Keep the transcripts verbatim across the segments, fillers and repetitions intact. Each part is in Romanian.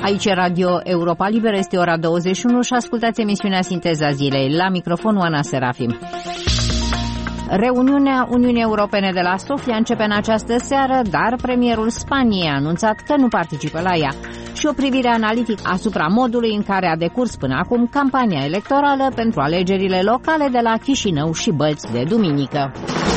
Aici e Radio Europa Liberă, este ora douăzeci și unu și ascultați emisiunea Sinteza Zilei. La microfon Oana Serafim. Reuniunea Uniunii Europene de la Sofia începe în această seară, dar premierul Spaniei a anunțat că nu participă la ea. Și o privire analitică asupra modului în care a decurs până acum campania electorală pentru alegerile locale de la Chișinău și Bălți de duminică.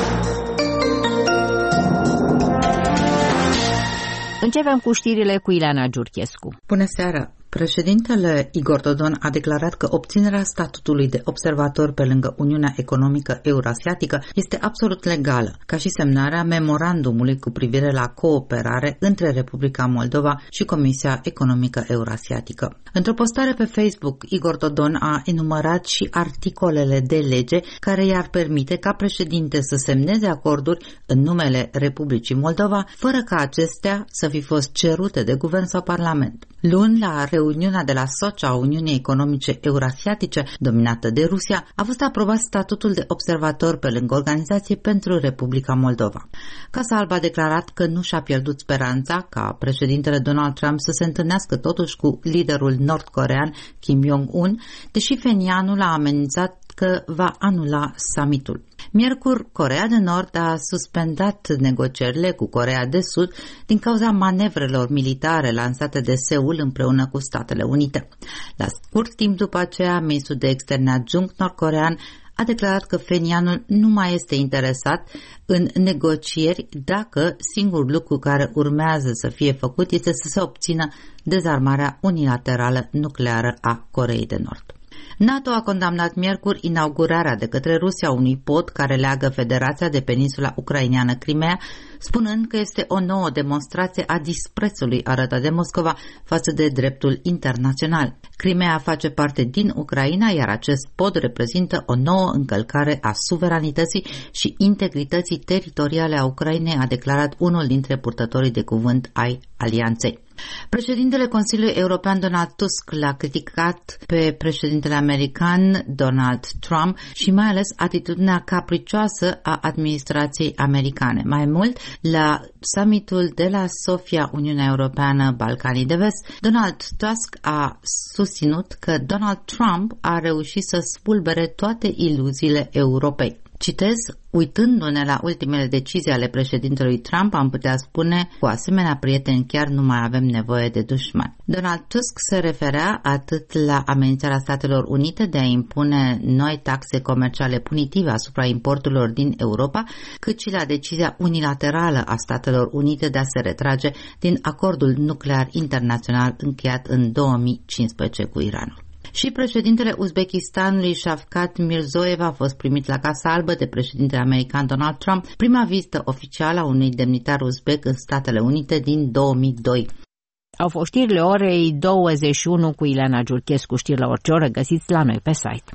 Începem cu știrile cu Ileana Giurchescu. Bună seara! Președintele Igor Dodon a declarat că obținerea statutului de observator pe lângă Uniunea Economică Eurasiatică este absolut legală, ca și semnarea memorandumului cu privire la cooperare între Republica Moldova și Comisia Economică Eurasiatică. Într-o postare pe Facebook, Igor Dodon a enumerat și articolele de lege care i-ar permite ca președinte să semneze acorduri în numele Republicii Moldova, fără ca acestea să fi fost cerute de guvern sau parlament. Luni, la reuniunea de la Sochi a Uniunii Economice Eurasiatice, dominată de Rusia, a fost aprobat statutul de observator pe lângă Organizație pentru Republica Moldova. Casa Albă a declarat că nu și-a pierdut speranța ca președintele Donald Trump să se întâlnească totuși cu liderul nord-corean Kim Jong-un, deși Phenianul a amenințat că va anula summitul. Miercuri, Coreea de Nord a suspendat negocierile cu Coreea de Sud din cauza manevrelor militare lansate de Seul împreună cu Statele Unite. La scurt timp după aceea, ministrul de externe adjunct nord-corean a declarat că Phenianul nu mai este interesat în negocieri dacă singurul lucru care urmează să fie făcut este să se obțină dezarmarea unilaterală nucleară a Coreei de Nord. NATO a condamnat miercuri inaugurarea de către Rusia unui pod care leagă Federația de peninsula ucraineană Crimea, spunând că este o nouă demonstrație a disprețului arătat de Moscova față de dreptul internațional. Crimea face parte din Ucraina, iar acest pod reprezintă o nouă încălcare a suveranității și integrității teritoriale a Ucrainei, a declarat unul dintre purtătorii de cuvânt ai alianței. Președintele Consiliului European Donald Tusk l-a criticat pe președintele american Donald Trump și mai ales atitudinea capricioasă a administrației americane. Mai mult, la summitul de la Sofia, Uniunea Europeană, Balcanii de Vest, Donald Tusk a susținut că Donald Trump a reușit să spulbere toate iluziile Europei. Citez, uitându-ne la ultimele decizii ale președintelui Trump, am putea spune, cu asemenea prieteni chiar nu mai avem nevoie de dușmani. Donald Tusk se referea atât la amenințarea Statelor Unite de a impune noi taxe comerciale punitive asupra importurilor din Europa, cât și la decizia unilaterală a Statelor Unite de a se retrage din acordul nuclear internațional încheiat în două mii cincisprezece cu Iranul. Și președintele Uzbekistanului Shavkat Mirzoev a fost primit la Casa Albă de președintele american Donald Trump, prima vizită oficială a unui demnitar uzbek în Statele Unite din două mii doi. Au fost știrile orei douăzeci și unu cu Ileana Giurchescu. Știri la orice oră găsiți la noi pe site.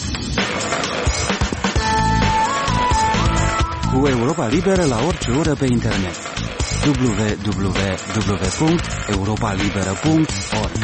Cu Europa Liberă la orice oră pe internet. w w w punct europa liberă punct org.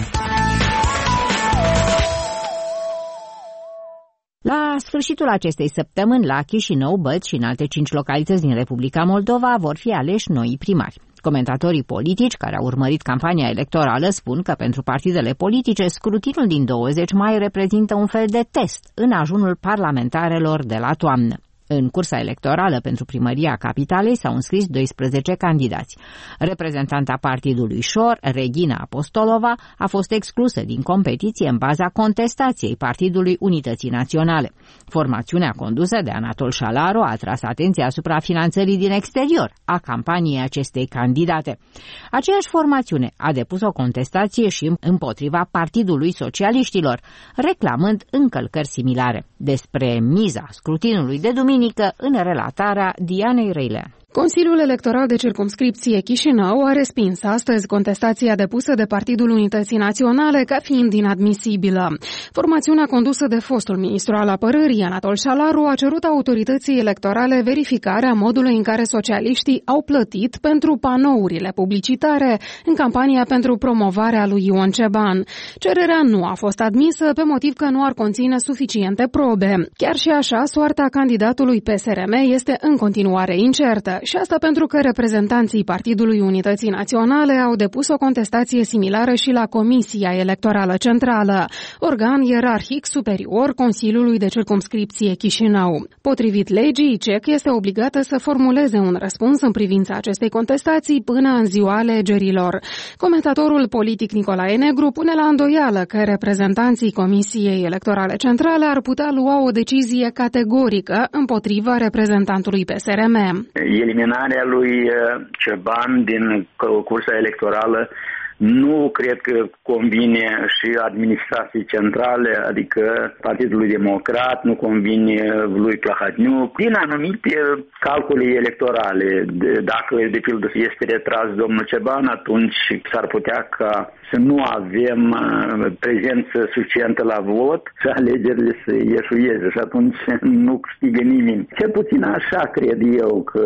La sfârșitul acestei săptămâni, la Chișinău, Bălți și în alte cinci localități din Republica Moldova vor fi aleși noi primari. Comentatorii politici care au urmărit campania electorală spun că pentru partidele politice scrutinul din douăzeci mai reprezintă un fel de test în ajunul parlamentarelor de la toamnă. În cursa electorală pentru primăria capitalei s-au înscris doisprezece candidați. Reprezentanta partidului Șor, Regina Apostolova, a fost exclusă din competiție în baza contestației Partidului Unității Naționale. Formațiunea condusă de Anatol Șalaru a atras atenția asupra finanțării din exterior a campaniei acestei candidate. Aceeași formațiune a depus o contestație și împotriva Partidului Socialiștilor, reclamând încălcări similare. Despre miza scrutinului de duminică în relatarea Dianei Reilea. Consiliul Electoral de Circumscripție Chișinău a respins astăzi contestația depusă de Partidul Unității Naționale ca fiind inadmisibilă. Formațiunea condusă de fostul ministru al apărării, Anatol Șalaru, a cerut autorității electorale verificarea modului în care socialiștii au plătit pentru panourile publicitare în campania pentru promovarea lui Ion Ceban. Cererea nu a fost admisă pe motiv că nu ar conține suficiente probe. Chiar și așa, soarta candidatului P S R M este în continuare incertă Și asta pentru că reprezentanții Partidului Unității Naționale au depus o contestație similară și la Comisia Electorală Centrală, organ ierarhic superior Consiliului de Circumscripție Chișinău. Potrivit legii, C E C este obligată să formuleze un răspuns în privința acestei contestații până în ziua alegerilor. Comentatorul politic Nicolae Negru pune la îndoială că reprezentanții Comisiei Electorale Centrale ar putea lua o decizie categorică împotriva reprezentantului P S R M. Eliminarea lui Ceban din cursa electorală nu cred că convine și administrației centrale, adică Partidului Democrat, nu convine lui Plahotniuc, din anumite calcule electorale. Dacă, de pildă, este retras domnul Ceban, atunci s-ar putea ca să nu avem prezență suficientă la vot și alegerile să ieșuieze și atunci nu câștigă nimeni. Cel puțin așa cred eu că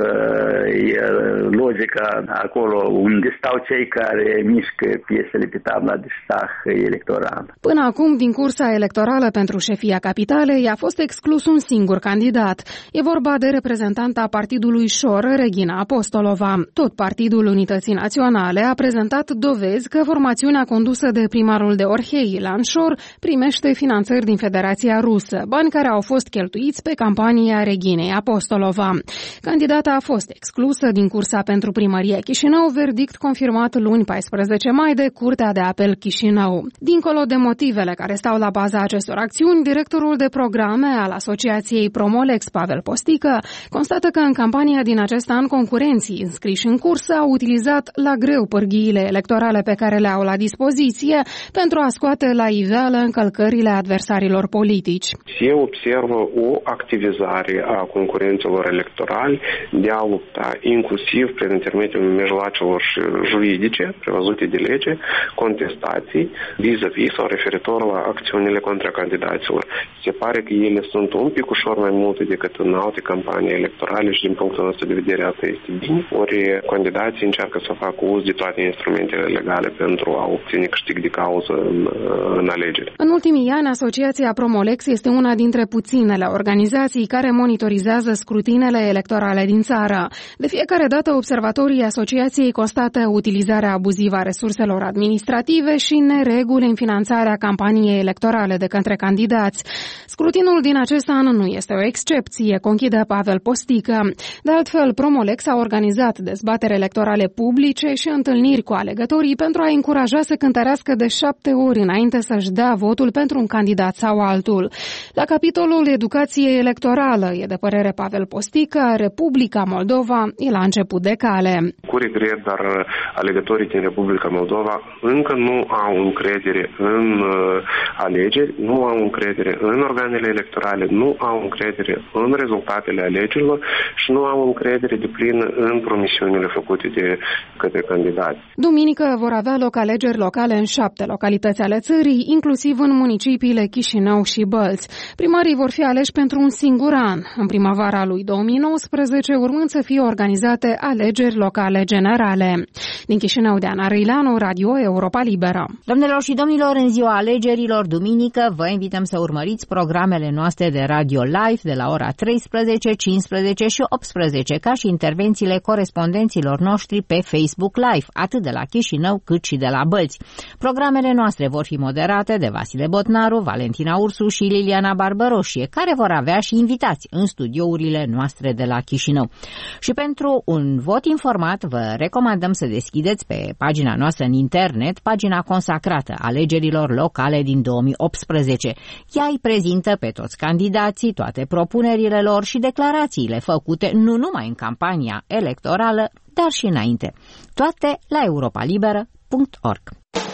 e logica acolo unde stau cei care mișcă piesele pe tabla de șah electoral. Până acum, din cursa electorală pentru șefia capitalei a fost exclus un singur candidat. E vorba de reprezentanta partidului Șor, Regina Apostolova. Tot Partidul Unității Naționale a prezentat dovezi că formațiunea condusă de primarul de Orhei, Ilan Șor, primește finanțări din Federația Rusă, bani care au fost cheltuiți pe campania Reginei Apostolova. Candidata a fost exclusă din cursa pentru primăria Chișinău, verdict confirmat luni paisprezece mai de Curtea de Apel Chișinău. Dincolo de motivele care stau la baza acestor acțiuni, directorul de programe al Asociației Promolex, Pavel Postică, constată că în campania din acest an concurenții înscriși în cursă au utilizat la greu pârghiile electorale pe care le au la dispoziție pentru a scoate la iveală încălcările adversarilor politici. Se observă o activizare a concurenților electorali de a lupta inclusiv prin intermediul mijloacelor juridice prevăzute de lege, contestații vis-a-vis sau referitor la acțiunile contra candidaților. Se pare că ele sunt un pic ușor mai multe decât în alte campanii electorale și din punctul nostru de vedere asta este bine. Ori candidații încearcă să facă uz de toate instrumentele legale pentru a obține câștig de cauză în, în alegeri. În ultimii ani, Asociația Promolex este una dintre puținele organizații care monitorizează scrutinele electorale din țară. De fiecare dată, observatorii asociației constată utilizarea abuzivă a resurselor administrative și nereguli în finanțarea campaniei electorale de către candidați. Scrutinul din acest an nu este o excepție, conchide Pavel Postică. De altfel, Promolex a organizat dezbateri electorale publice și întâlniri cu alegătorii pentru a încuraja să cântărească de șapte ori înainte să-și dea votul pentru un candidat sau altul. La capitolul educație electorală, e de părere Pavel Postică, Republica Moldova e la început de cale. Cu regret, dar alegătorii din Republica Moldova încă nu au încredere în uh, alegeri, nu au încredere în organele electorale, nu au încredere în rezultatele alegerilor și nu au încredere deplină în promisiunile făcute de către candidați. Duminică vor avea loc alegeri locale în șapte localități ale țării, inclusiv în municipiile Chișinău și Bălți. Primarii vor fi aleși pentru un singur an, în primăvara lui două mii nouăsprezece, urmând să fie organizate alegeri locale generale. Din Chișinău, Diana Răileanu, Radio Europa Liberă. Domnilor și domnilor, în ziua alegerilor, duminică, vă invităm să urmăriți programele noastre de radio live de la ora treisprezece, cincisprezece și optsprezece, ca și intervențiile corespondenților noștri pe Facebook Live, atât de la Chișinău cât și de la Bălți. Programele noastre vor fi moderate de Vasile Botnaru, Valentina Ursu și Liliana Barbăroșie, care vor avea și invitați în studiourile noastre de la Chișinău. Și pentru un vot informat, vă recomandăm să deschideți pe pagina noastră în internet pagina consacrată alegerilor locale din două mii optsprezece. Ea îi prezintă pe toți candidații, toate propunerile lor și declarațiile făcute nu numai în campania electorală, dar și înainte. Toate la europa liberă punct org.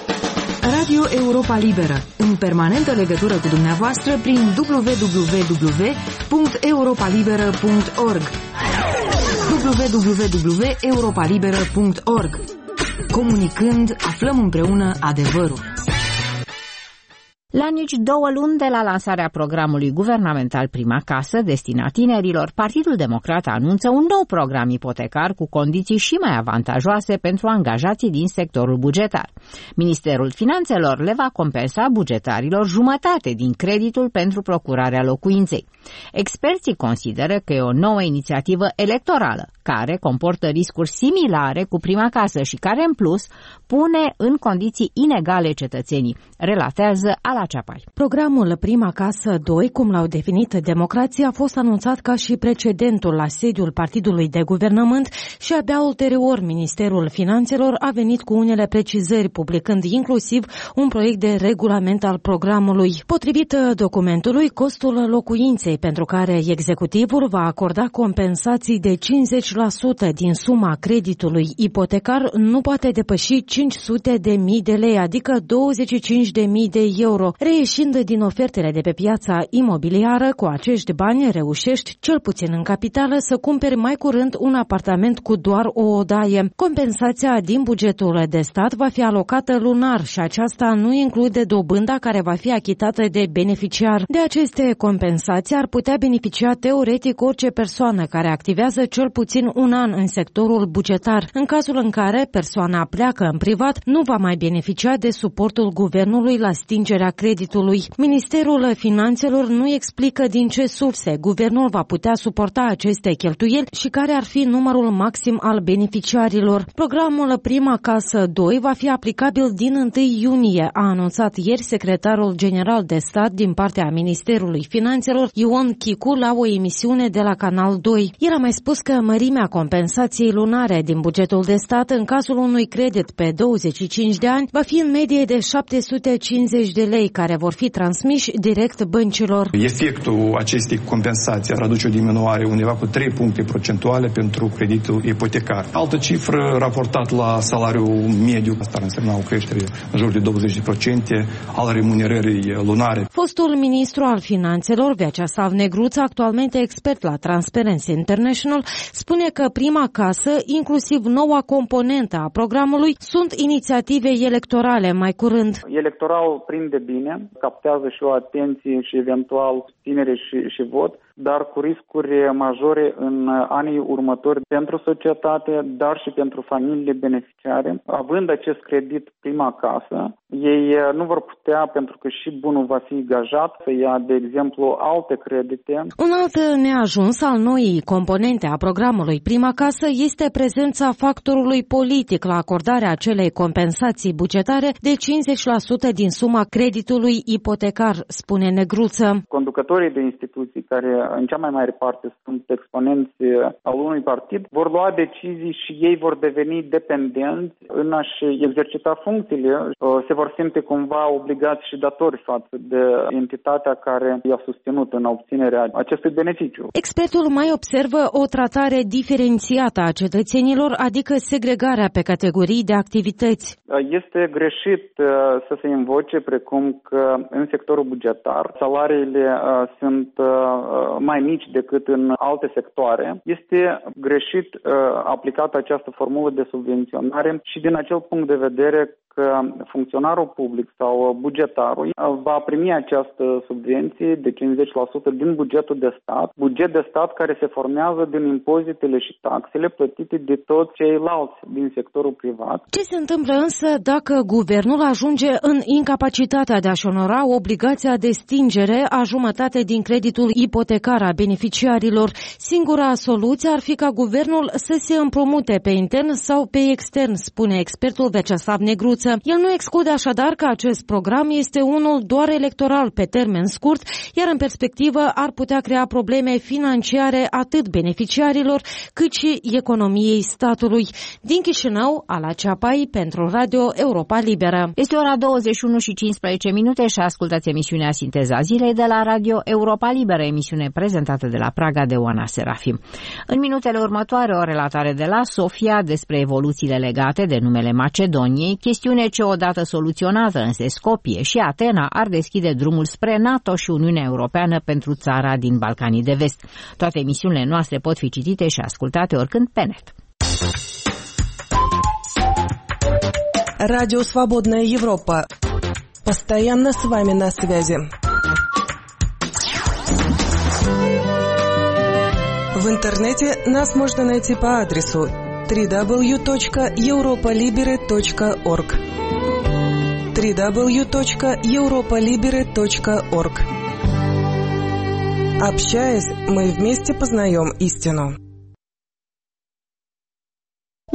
Radio Europa Liberă, în permanentă legătură cu dumneavoastră prin w w w punct europa liberă punct org. w w w punct europa liberă punct org. Comunicând, aflăm împreună adevărul. La nici două luni de la lansarea programului guvernamental Prima Casă, destinat tinerilor, Partidul Democrat anunță un nou program ipotecar cu condiții și mai avantajoase pentru angajații din sectorul bugetar. Ministerul Finanțelor le va compensa bugetarilor jumătate din creditul pentru procurarea locuinței. Experții consideră că e o nouă inițiativă electorală care comportă riscuri similare cu prima casă și care, în plus, pune în condiții inegale cetățenii, relatează Ala Ceapai. Programul Prima Casă doi, cum l-au definit democrații, a fost anunțat ca și precedentul la sediul partidului de guvernământ și abia ulterior Ministerul Finanțelor a venit cu unele precizări, publicând inclusiv un proiect de regulament al programului. Potrivit documentului, costul locuinței pentru care executivul va acorda compensații de cincizeci la sută din suma creditului ipotecar nu poate depăși cinci sute de mii de lei, adică douăzeci și cinci de mii de euro. Reieșind din ofertele de pe piața imobiliară, cu acești bani reușești, cel puțin în capitală, să cumperi mai curând un apartament cu doar o odaie. Compensația din bugetul de stat va fi alocată lunar și aceasta nu include dobânda care va fi achitată de beneficiar. De aceste compensații ar putea beneficia teoretic orice persoană care activează cel puțin un an în sectorul bugetar. În cazul în care persoana pleacă în privat, nu va mai beneficia de suportul guvernului la stingerea creditului. Ministerul Finanțelor nu explică din ce surse guvernul va putea suporta aceste cheltuieli și care ar fi numărul maxim al beneficiarilor. Programul Prima Casă doi va fi aplicabil din întâi iunie, a anunțat ieri secretarul general de stat din partea Ministerului Finanțelor, Ion Chicu, la o emisiune de la Canal doi. El a mai spus că mărimea compensației lunare din bugetul de stat în cazul unui credit pe douăzeci și cinci de ani va fi în medie de șapte sute cincizeci de lei, care vor fi transmiși direct băncilor. Efectul acestei compensații ar aduce o diminuare undeva cu trei puncte procentuale pentru creditul ipotecar. Altă cifră raportat la salariul mediu, asta ar însemna o creștere în jur de douăzeci la sută al remunerării lunare. Fostul ministru al Finanțelor, Vyacheslav Negruța, actualmente expert la Transparency International, spune că Prima Casă, inclusiv noua componentă a programului, sunt inițiative electorale mai curând. Electoral prinde bine, captează și o atenție și eventual susținere și, și vot, dar cu riscuri majore în anii următori pentru societate, dar și pentru familiile beneficiare. Având acest credit Prima Casă, ei nu vor putea, pentru că și bunul va fi gajat, să ia, de exemplu, alte credite. Un alt neajuns al noii componente a programului Prima Casă este prezența factorului politic la acordarea acelei compensații bugetare de cincizeci la sută din suma creditului ipotecar, spune Negruță. Conducătorii de instituții care în cea mai mare parte sunt exponenți al unui partid, vor lua decizii și ei vor deveni dependenți în a-și exercita funcțiile. Se vor simte cumva obligați și datori față de entitatea care i-a susținut în obținerea acestui beneficiu. Expertul mai observă o tratare diferențiată a cetățenilor, adică segregarea pe categorii de activități. Este greșit să se invoce precum că în sectorul bugetar salariile sunt mai mici decât în alte sectoare. Este greșit uh, aplicată această formulă de subvenționare și din acel punct de vedere că funcționarul public sau bugetarul va primi această subvenție de cincizeci la sută din bugetul de stat, buget de stat care se formează din impozitele și taxele plătite de toți ceilalți din sectorul privat. Ce se întâmplă însă dacă guvernul ajunge în incapacitatea de a-și onora obligația de stingere a jumătate din creditul ipotecar a beneficiarilor? Singura soluție ar fi ca guvernul să se împrumute pe intern sau pe extern, spune expertul Vyacheslav Negruță. El nu exclude așadar că acest program este unul doar electoral pe termen scurt, iar în perspectivă ar putea crea probleme financiare atât beneficiarilor cât și economiei statului. Din Chișinău, Ala Ceapai pentru Radio Europa Liberă. Este ora douăzeci și unu și cincisprezece minute și ascultați emisiunea Sinteza Zilei de la Radio Europa Liberă, emisiune prezentată de la Praga de Oana Serafim. În minutele următoare, o relatare de la Sofia despre evoluțiile legate de numele Macedoniei, chestiune ce odată soluționată însă Skopje și Atena ar deschide drumul spre NATO și Uniunea Europeană pentru țara din Balcanii de Vest. Toate emisiunile noastre pot fi citite și ascultate oricând pe net. Радио Свободная Европа. Постоянно с вами на связи. В интернете нас можно найти по адресу дабл ю дабл ю дабл ю точка европа либере точка орг дабл ю дабл ю дабл ю точка европа либере точка орг. Общаясь, мы вместе познаем истину.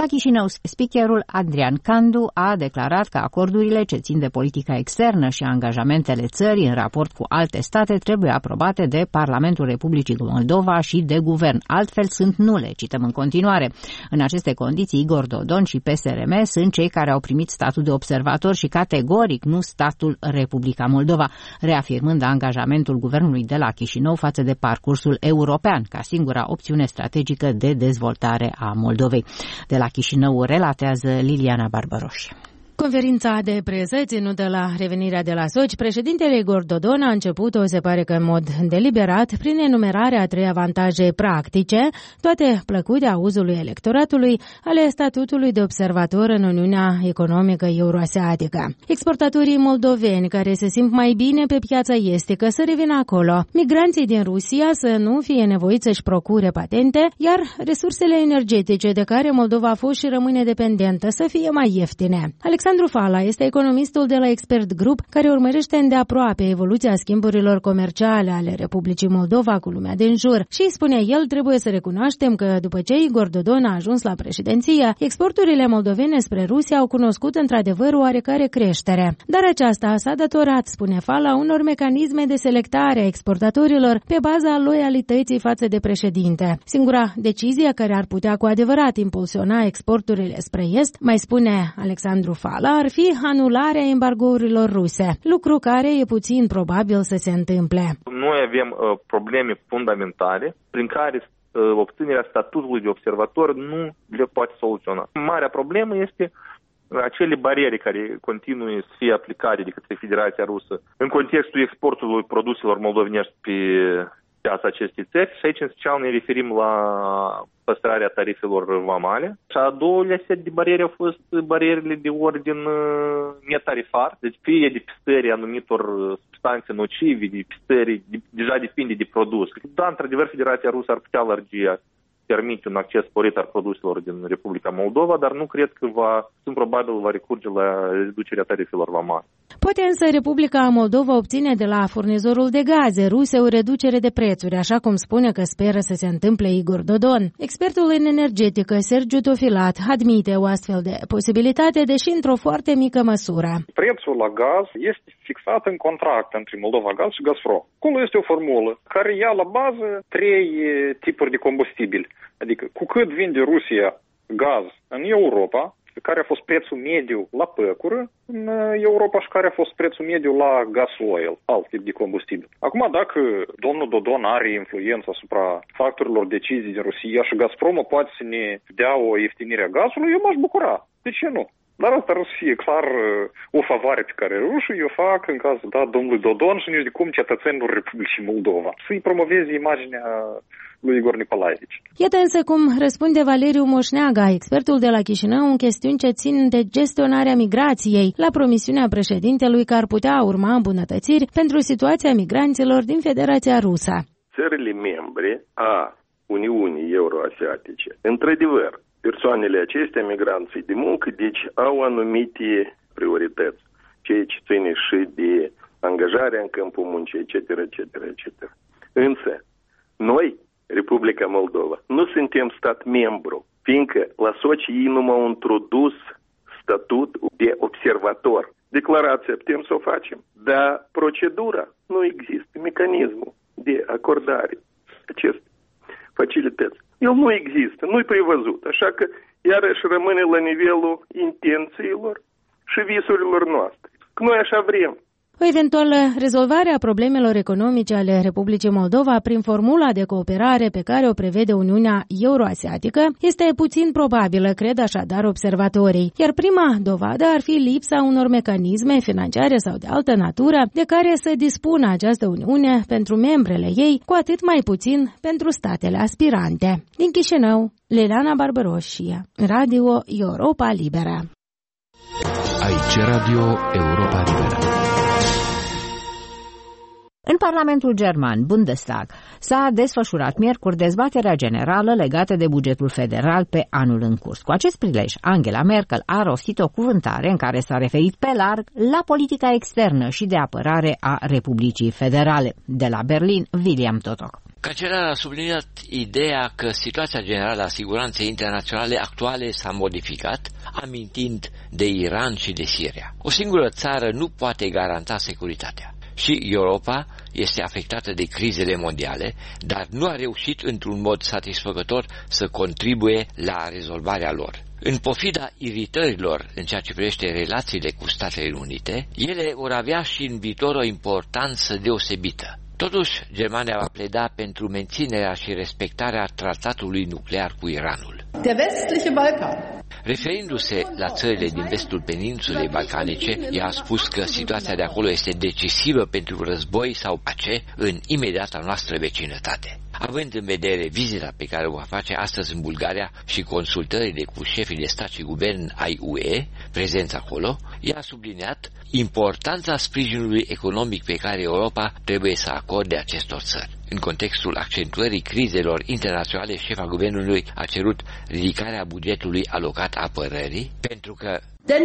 La Chișinău, speakerul Adrian Candu a declarat că acordurile ce țin de politica externă și angajamentele țării în raport cu alte state trebuie aprobate de Parlamentul Republicii Moldova și de guvern. Altfel sunt nule, cităm în continuare. În aceste condiții, Igor Dodon și P S R M sunt cei care au primit statul de observator și categoric nu statul Republica Moldova, reafirmând angajamentul guvernului de la Chișinău față de parcursul european, ca singura opțiune strategică de dezvoltare a Moldovei. De la Chișinău relatează Liliana Barbaroș. Conferința de presă ținută la revenirea de la Sochi, președintele Igor Dodon a început-o, se pare că în mod deliberat, prin enumerarea a trei avantaje practice, toate plăcute auzului electoratului, ale statutului de observator în Uniunea Economică Euroasiatică. Exportatorii moldoveni care se simt mai bine pe piața estică să revină acolo, migranții din Rusia să nu fie nevoiți să-și procure patente, iar resursele energetice de care Moldova a fost și rămâne dependentă să fie mai ieftine. Alexandru Fala este economistul de la Expert Group, care urmărește îndeaproape evoluția schimburilor comerciale ale Republicii Moldova cu lumea din jur și, spune el, trebuie să recunoaștem că după ce Igor Dodon a ajuns la președinție, exporturile moldovene spre Rusia au cunoscut într-adevăr oarecare creștere. Dar aceasta s-a datorat, spune Fala, unor mecanisme de selectare a exportatorilor pe baza loialității față de președinte. Singura decizie care ar putea cu adevărat impulsiona exporturile spre est, mai spune Alexandru Fala, ar fi anularea embargourilor ruse, lucru care e puțin probabil să se întâmple. Noi avem uh, probleme fundamentale prin care uh, obținerea statutului de observator nu le poate soluționa. Marea problemă este acele bariere care continuă să fie aplicate de către Federația Rusă în contextul exportului produselor moldovenești pe piața acestei țări și aici în special ne referim la păstrarea tarifelor vamale. Și a doilea set de bariere au fost barierele de ordin netarifar, deci fie de pistării anumitor substanțe nocive, de pistării, de, deja depinde de produs. Da, într-adevăr, Federația Rusă ar putea lărgi, permite un acces sporit al produselor din Republica Moldova, dar nu cred că va, sunt probabil va recurge la reducerea tarifelor vamale. Poate însă Republica Moldova obține de la furnizorul de gaze ruse o reducere de prețuri, așa cum spune că speră să se întâmple Igor Dodon. Expertul în energetică, Sergiu Tofilat, admite o astfel de posibilitate, deși într-o foarte mică măsură. Prețul la gaz este fixat în contract între Moldova Gaz și Gazprom. Acolo este o formulă care ia la bază trei tipuri de combustibil. Adică cu cât vinde Rusia gaz în Europa, care a fost prețul mediu la păcură în Europa și care a fost prețul mediu la gasoil, alt tip de combustibil. Acum, dacă domnul Dodon are influență asupra factorilor decizii din Rusia și Gazpromul poate să ne dea o ieftinire a gazului, eu m-aș bucura. De ce nu? Dar asta ar să fie clar o favoare pe care rușii o fac în cazul da, domnului Dodon și nici de cum cetățenilor Republicii Moldova. Să-i promoveze imaginea lui Igor Nicolaevici. Iată însă cum răspunde Valeriu Moșneaga, expertul de la Chișinău, în chestiuni ce țin de gestionarea migrației, la promisiunea președintelui că ar putea urma îmbunătățiri pentru situația migranților din Federația Rusă. Țările membre a Uniunii Euroasiatice, într-adevăr, persoanele acestea, migranții de muncă, deci au anumite priorități, ceea ce ține și de angajarea în câmpul muncii, et cetera, et cetera, et cetera. Însă, noi, Republica Moldova, nu suntem stat membru, fiindcă la Sochi ei nu m-au introdus statut de observator. Declarația putem să o facem, dar procedura nu există, mecanismul de acordare acestei facilități. El nu există, nu-i prevăzut, așa că iarăși rămâne la nivelul intențiilor și visurilor noastre. Că noi așa vrem. O eventuală rezolvare a problemelor economice ale Republicii Moldova prin formula de cooperare pe care o prevede Uniunea Euroasiatică este puțin probabilă, cred așadar observatorii, iar prima dovadă ar fi lipsa unor mecanisme financiare sau de altă natură de care să dispună această Uniune pentru membrele ei, cu atât mai puțin pentru statele aspirante. Din Chișinău, Liliana Barbaroșia, Radio Europa Liberă. Aici Radio Europa Liberă. În Parlamentul German, Bundestag, s-a desfășurat miercuri dezbaterea generală legată de bugetul federal pe anul în curs. Cu acest prilej, Angela Merkel a rostit o cuvântare în care s-a referit pe larg la politica externă și de apărare a Republicii Federale. De la Berlin, William Totoc. Cancelarul a subliniat ideea că situația generală a siguranței internaționale actuale s-a modificat, amintind de Iran și de Siria. O singură țară nu poate garanta securitatea. Și Europa este afectată de crizele mondiale, dar nu a reușit într-un mod satisfăcător să contribuie la rezolvarea lor. În pofida iritărilor în ceea ce privește relațiile cu Statele Unite, ele vor avea și în viitor o importanță deosebită. Totuși, Germania va pleda pentru menținerea și respectarea tratatului nuclear cu Iranul. Der westliche Balkan. Referindu-se la țările din vestul peninsulei balcanice, ea a spus că situația de acolo este decisivă pentru război sau pace în imediata noastră vecinătate. Având în vedere vizita pe care o va face astăzi în Bulgaria și consultările cu șefii de stat și guvern ai U E, prezenți acolo, ea a subliniat importanța sprijinului economic pe care Europa trebuie să acorde acestor țări. În contextul accentuării crizelor internaționale, șefa guvernului a cerut ridicarea bugetului alocat apărării, pentru că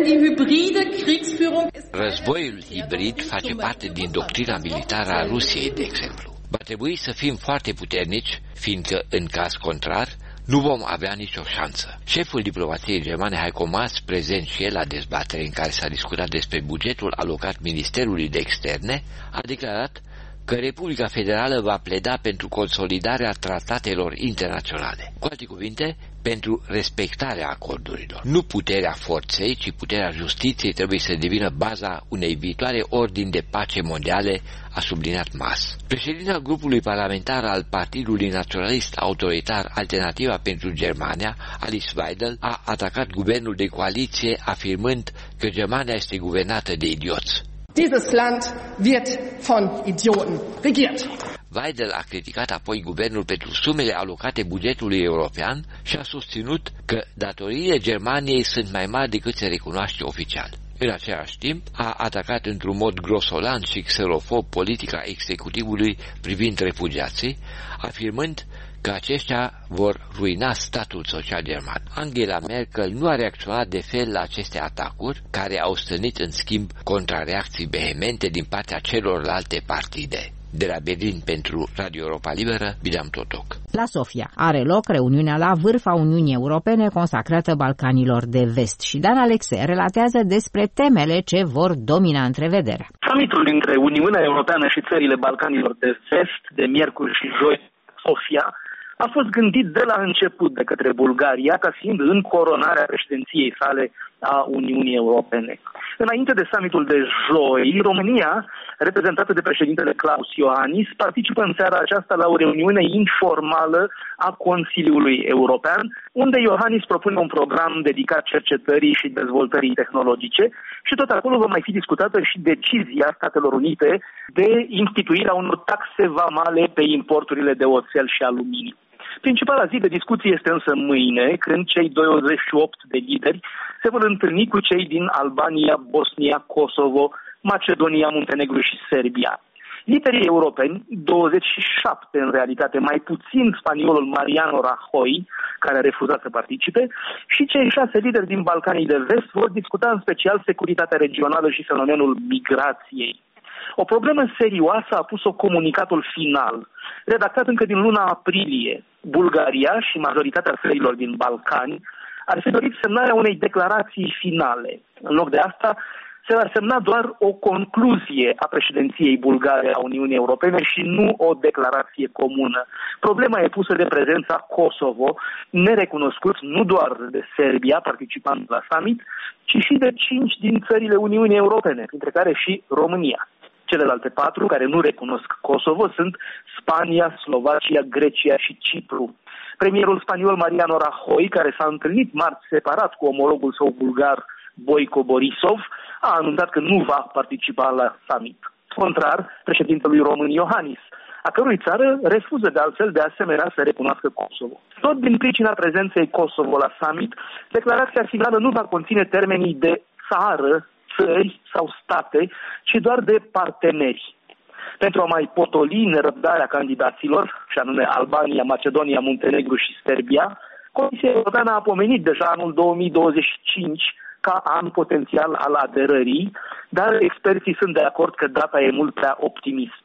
războiul hibrid face parte din doctrina militară a Rusiei, de exemplu. Va trebui să fim foarte puternici, fiindcă, în caz contrar, nu vom avea nicio șansă. Șeful diplomației germane, Heiko Maas, prezent și el la dezbatere în care s-a discutat despre bugetul alocat Ministerului de Externe, a declarat că Republica Federală va pleda pentru consolidarea tratatelor internaționale. Cu alte cuvinte, pentru respectarea acordurilor. Nu puterea forței, ci puterea justiției trebuie să devină baza unei viitoare ordini de pace mondiale, a subliniat Maas. Președinta grupului parlamentar al Partidului Naționalist Autoritar Alternativa pentru Germania, Alice Weidel, a atacat guvernul de coaliție, afirmând că Germania este guvernată de idioți. Dieses Land wird von Idioten regiert. Weidel a criticat apoi guvernul pentru sumele alocate bugetului european și a susținut că datoriile Germaniei sunt mai mari decât se recunoaște oficial. În același timp, a atacat într-un mod grosolan și xenofob politica executivului privind refugiații, afirmând că aceștia vor ruina statul social german. Angela Merkel nu a reacționat de fel la aceste atacuri, care au stârnit în schimb contrareacții vehemente din partea celorlalte partide. De la Berlin pentru Radio Europa Liberă, Bileam Totoc. La Sofia are loc reuniunea la vârf a Uniunii Europene consacrată Balcanilor de Vest și Dan Alexei relatează despre temele ce vor domina întrevederea. Summitul dintre Uniunea Europeană și țările Balcanilor de Vest, de miercuri și joi, Sofia, a fost gândit de la început de către Bulgaria ca fiind în coronarea președinției sale a Uniunii Europene. Înainte de summitul de joi, România, reprezentată de președintele Klaus Iohannis, participă în seara aceasta la o reuniune informală a Consiliului European, unde Iohannis propune un program dedicat cercetării și dezvoltării tehnologice și tot acolo va mai fi discutată și decizia Statelor Unite de instituirea unor taxe vamale pe importurile de oțel și aluminiu. Principala zi de discuție este însă mâine, când cei douăzeci și opt de lideri se vor întâlni cu cei din Albania, Bosnia, Kosovo, Macedonia, Muntenegru și Serbia. Liderii europeni, douăzeci și șapte în realitate, mai puțin spaniolul Mariano Rajoy, care a refuzat să participe, și cei șase lideri din Balcanii de Vest vor discuta în special securitatea regională și fenomenul migrației. O problemă serioasă a pus-o comunicatul final, redactat încă din luna aprilie. Bulgaria și majoritatea țărilor din Balcani ar fi dorit semnarea unei declarații finale. În loc de asta, se va semna doar o concluzie a președinției bulgare a Uniunii Europene și nu o declarație comună. Problema e pusă de prezența Kosovo, nerecunoscut nu doar de Serbia, participant la summit, ci și de cinci din țările Uniunii Europene, printre care și România. Celelalte patru care nu recunosc Kosovo sunt Spania, Slovacia, Grecia și Cipru. Premierul spaniol Mariano Rajoy, care s-a întâlnit marți separat cu omologul său bulgar Boyko Borisov, a anunțat că nu va participa la summit. Contrar președintelui român Iohannis, a cărui țară refuză de altfel de asemenea să recunoască Kosovo. Tot din pricina prezenței Kosovo la summit, declarația finală nu va conține termenii de țară, țări sau state, ci doar de parteneri. Pentru a mai potoli nerăbdarea candidaților, și anume Albania, Macedonia, Muntenegru și Serbia, Comisia Europeană a pomenit deja anul două mii douăzeci și cinci ca an potențial al aderării, dar experții sunt de acord că data e mult prea optimistă.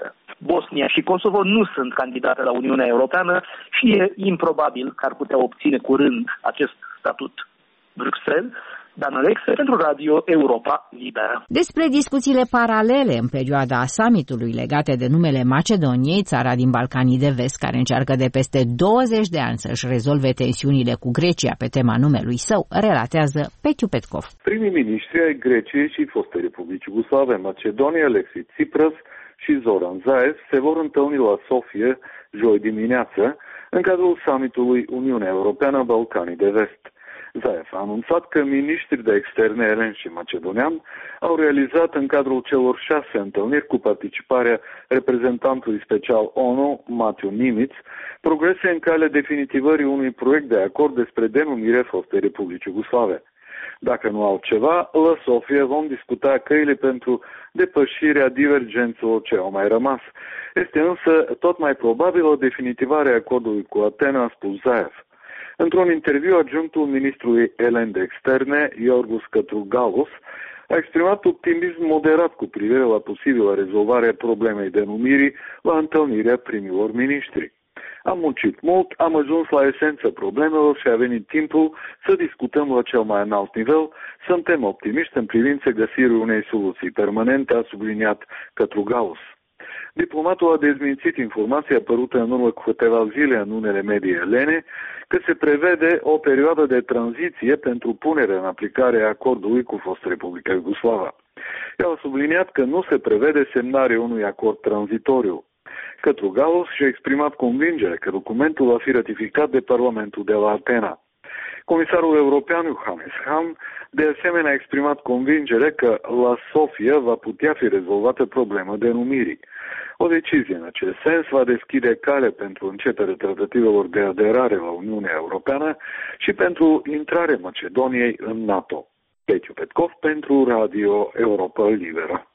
Bosnia și Kosovo nu sunt candidate la Uniunea Europeană și e improbabil că ar putea obține curând acest statut. Bruxelles, Dan Alexe pentru Radio Europa Liberă. Despre discuțiile paralele în perioada summitului legate de numele Macedoniei, țara din Balcanii de Vest, care încearcă de peste douăzeci de ani să-și rezolve tensiunile cu Grecia pe tema numelui său, relatează Petiu Petkov. Primii miniștri ai Greciei și fostei Republici Iugoslave, Macedonia, Alexis Tsipras și Zoran Zaev se vor întâlni la Sofie joi dimineață în cadrul summitului Uniunea Europeană Balcanii de Vest. Zaev a anunțat că miniștrii de externe elen și macedonian au realizat în cadrul celor șase întâlniri cu participarea reprezentantului special O N U, Matthew Nimitz, progrese în calea definitivării unui proiect de acord despre denumire fostei Republici Iugoslave. Dacă nu altceva, la Sofia vom discuta căile pentru depășirea divergențelor ce au mai rămas. Este însă tot mai probabil o definitivare a acordului cu Atena, a spus Zaev. Într-un interviu, adjunctul ministrului elen de externe, Iorgos Katrougalos, a exprimat optimism moderat cu privire la posibilă rezolvare a problemei denumirii la întâlnirea primilor miniștri. Am muncit mult, am ajuns la esența problemelor și a venit timpul să discutăm la cel mai înalt nivel. Suntem optimiști în privința găsirii unei soluții permanente, a subliniat Katrougalos. Diplomatul a dezmințit informația apărută în urmă cu câteva zile în unele medii elene că se prevede o perioadă de tranziție pentru punerea în aplicare a acordului cu fosta Republica Iugoslava. El a subliniat că nu se prevede semnarea unui acord tranzitoriu. Katrougalos și-a exprimat convingerea că documentul va fi ratificat de Parlamentul de la Atena. Comisarul european Johannes Hahn de asemenea a exprimat convingerea că la Sofia va putea fi rezolvată problema denumirii. O decizie în acest sens va deschide calea pentru începerea tratativelor de aderare la Uniunea Europeană și pentru intrarea Macedoniei în NATO. Petiu Petkov pentru Radio Europa Liberă.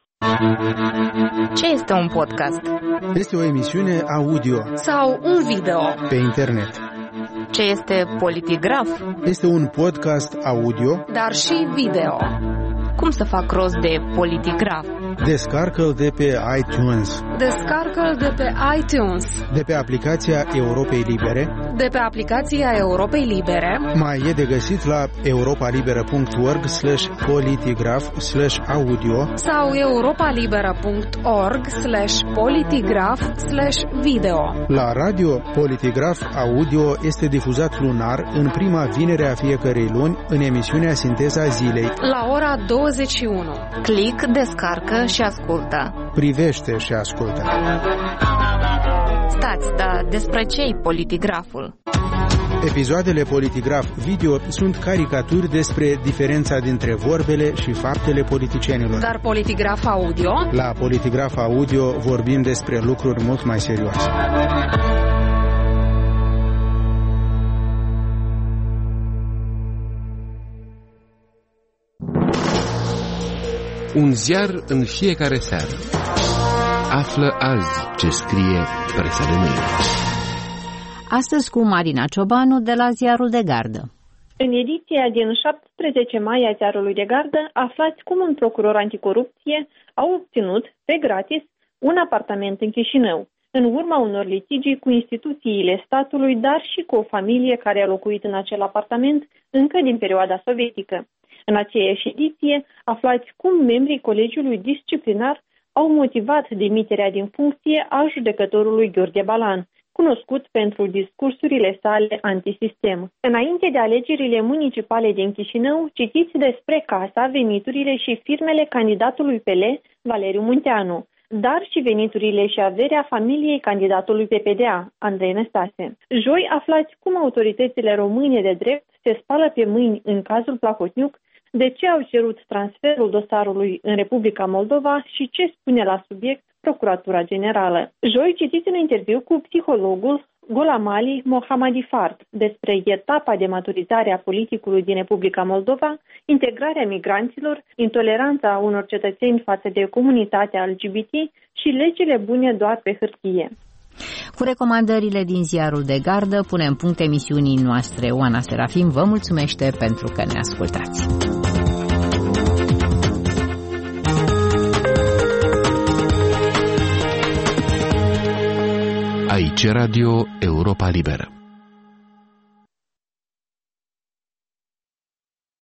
Ce este un podcast? Este o emisiune audio sau un video pe internet. Ce este Politigraf? Este un podcast audio, dar și video. Cum să fac rost de Politigraf? Descarcă-l de pe iTunes. Descarcă-l de pe iTunes. De pe aplicația Europei Libere. De pe aplicația Europei Libere. Mai e de găsit la europalibera.org slash politigraf slash audio sau europalibera.org slash politigraf slash video. La radio, Politigraf Audio este difuzat lunar în prima vinere a fiecărei luni în emisiunea Sinteza Zilei la ora douăzeci și unu. Click, descarcă și ascultă. Privește și ascultă. Stați, dar despre ce-i Politigraful? Episoadele Politigraf Video sunt caricaturi despre diferența dintre vorbele și faptele politicienilor. Dar Politigraf Audio? La Politigraf Audio vorbim despre lucruri mult mai serioase. Un ziar în fiecare seară. Află azi ce scrie presa de mâine. Astăzi cu Marina Ciobanu de la Ziarul de Gardă. În ediția din șaptesprezece mai a Ziarului de Gardă aflați cum un procuror anticorupție a obținut, pe gratis, un apartament în Chișinău, în urma unor litigii cu instituțiile statului, dar și cu o familie care a locuit în acel apartament încă din perioada sovietică. În aceeași ediție, aflați cum membrii Colegiului Disciplinar au motivat demiterea din funcție a judecătorului Gheorghe Balan, cunoscut pentru discursurile sale antisistem. Înainte de alegerile municipale din Chișinău, citiți despre casa, veniturile și firmele candidatului P L, Valeriu Munteanu, dar și veniturile și averea familiei candidatului P P D A, Andrei Năstase. Joi aflați cum autoritățile române de drept se spală pe mâini în cazul Plahotniuc, de ce au cerut transferul dosarului în Republica Moldova și ce spune la subiect Procuratura Generală. Joi citiți un interviu cu psihologul Golamali Mohammadi Fard despre etapa de maturizare a politicului din Republica Moldova, integrarea migranților, intoleranța unor cetățeni față de comunitatea L G B T și legile bune doar pe hârtie. Cu recomandările din Ziarul de Gardă punem punct emisiunii noastre. Oana Serafim vă mulțumește pentru că ne ascultați. Aici Radio Europa Liberă.